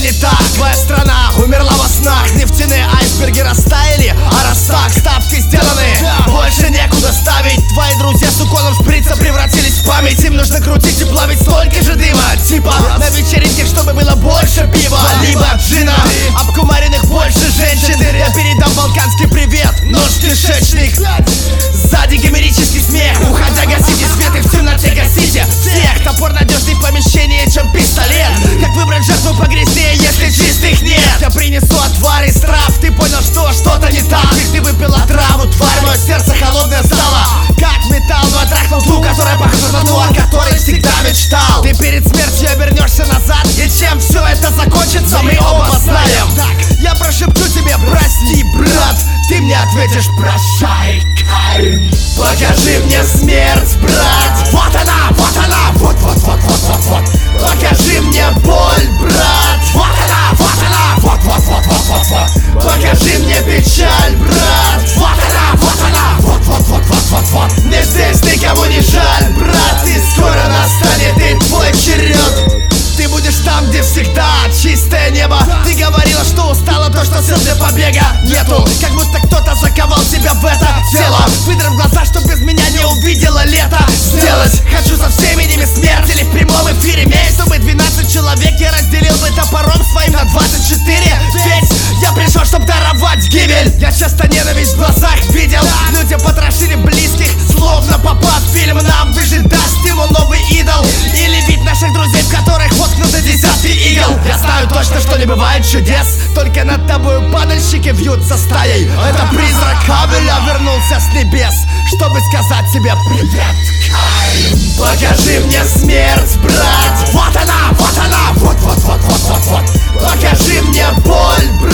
не так. Твоя страна умерла во снах. Нефтяные айсберги растаяли, а раз так, ставки сделаны, больше некуда ставить. Твои друзья с уколом шприца превратились в память. Им нужно крутить и плавить столько же дыма, типа на вечеринке, чтобы было больше пива, либо джина. Обкумаренных больше женщин. Я передам балканский привет, нож-кишечник. Сзади гомерический смех. Уходя, гасите свет и в темноте гасите всех. Топор надежней в помещении, чем пистолет. Как выбрать жертву погрязнее, если чистых нет? Я принесу отвар из трав. Ты понял, что что-то не так. Ты выпила траву, тварь, мое сердце холодное стало как металл. Но я трахнул ту, которая похожа на ту, о которой всегда мечтал. Ты перед смертью обернешься назад, и чем все это закончится, мы оба знаем. Так, я прошепчу тебе: прости, брат. Ты мне ответишь: прощай, Кайрн. Покажи мне смерть, брат. Вот она, вот она, вот, вот, вот, вот, вот, вот. Покажи мне боль, брат. Вот она, вот она, вот, вот, вот, вот, вот, вот. Покажи мне печаль, брат. Вот она, вот она, вот, вот, вот, вот, вот, вот. Мне здесь никому не жаль, брат. И скоро настанет и твой черед. Ты будешь там, где всегда чистое небо. Ты говорила, что устала, то, что сил для побега нету. Как будто кто-то заковал тебя в это тело. Выдрав глаза, чтоб без меня не увидела лето. Сделать хочу со всеми ними смерть. Или в прямом эфире меч, чтобы 12 человек я разделил бы топором своим на 24. Ведь я пришел, чтоб даровать гибель. Я часто ненависть в глазах видел. Люди потрошили близких, словно попав в фильм. Нам выжить даст ему новый идол. Или вид наших друзей, в которых воткнуты десятки игл. Я знаю точно, что не бывает чудес. Только над тобою падальщики вьются стаей. Это призрак Хавеля вернулся с небес, чтобы сказать тебе привет, Кайрн. Покажи мне смерть, брат. Вот она, вот она, вот, вот, вот, вот, вот, вот. Покажи мне боль, брат.